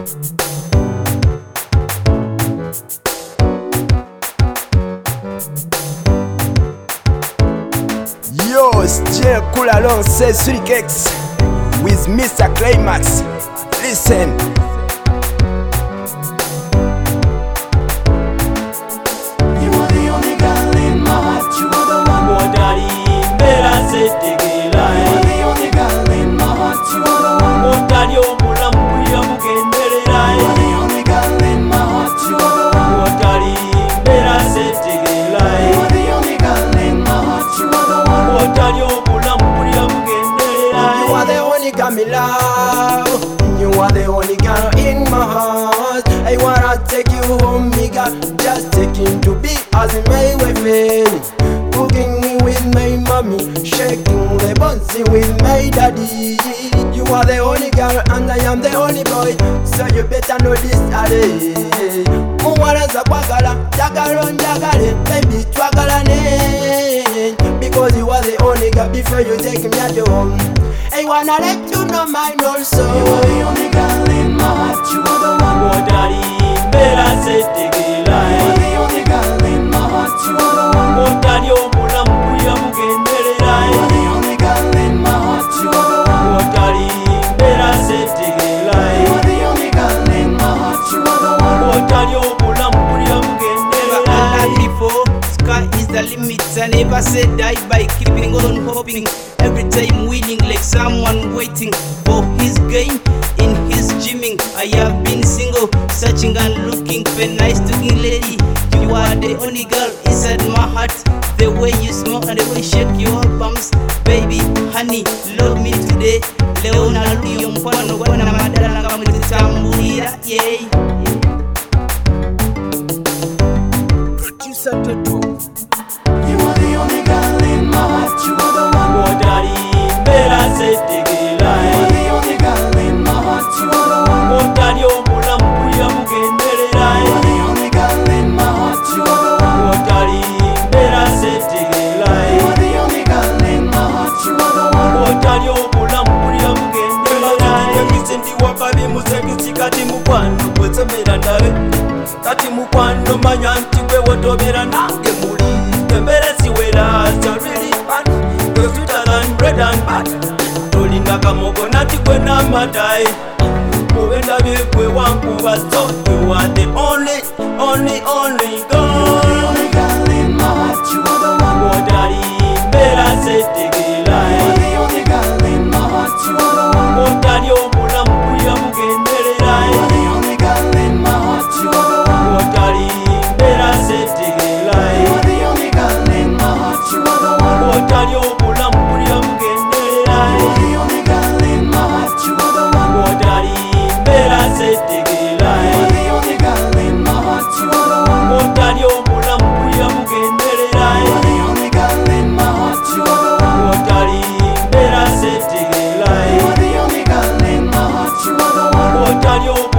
Yo, it's J Cool alongside Surikex with Mr. Climax. Listen. You are the only girl in my heart. You are the one. Modari mbera setegela. You are the only girl in my heart. You are the one. Modari omulamu ya mugenderera. You are the only girl in my heart. You are the one. Modari mbera setegela. You are the only girl in my heart. You are the one. Modari omulamu ya mugenderera. You are the only girl me love. You are the only girl in my heart. I wanna take you home, me girl. Just taking to be as my wife. Cooking me with my mommy, shaking the bunsy with my daddy. You are the only girl and I am the only boy, so you better know this today. Muwaraza kwagala, jagala njagale, baby twagalane. Because you are the only girl before you take me at home. I wanna let you know mine also. You are the only girl in my heart. You are the one. Modari mbera setegela. You are the only girl in my heart. You are the one. Modari omulamu ya mugenderera. You are the only girl in my heart. You are the one. Modari mbera setegela. You are the only girl in my heart. You are the one. Modari omulamu ya mugenderera. Before, sky is the limit. I never said die by keeping on hoping. Every time winning like someone waiting for his gain in his gymming. I have been single, searching and looking for a nice looking lady. You are the only girl inside my heart. The way you smile and the way you shake your bumps, baby, honey, love me today. Leona Luyo mkwano wana madala nga mwitambulira, yeah. Producer Toto. You are the only girl in my heart. You are the one. Modari mbera setegela. You are the only girl in my heart. You are the one. Modari omulamu ya mugenderera. You are the only girl in my heart. You are the one. Modari mbera setegela. You are the only girl in my heart. You are the one. Modari omulamu ya mugenderera. Yekise ndi wakabi musekisi kati mukwano kwetsemera ndabe. Kati mukwano manya nti gwe wotobera nange muli. Embera siwera it's really fun. You're sweeter than bread and butter. Tolinga kamogo nati gwe namadai. Mubenda byekwe wankuba so you are the only girl. You are the only girl in my heart. You are the one. Modari mbera setegela. You are the only girl in my heart. You are the one. Modari omulamu ya mugenderera. You are the only girl in my heart. You are the one. Modari mbera setegela. You are the only girl in my heart. You are the one. Modari omulamu ya mugenderera. You are the only girl in my heart. You are the one. Modari mbera setegela. You are the only girl in my heart. You are the one. Modari omulamu ya mugenderera. You are the only girl in my heart. You are the one. Modari mbera setegela. You are the only girl in my heart. You are the one. Modari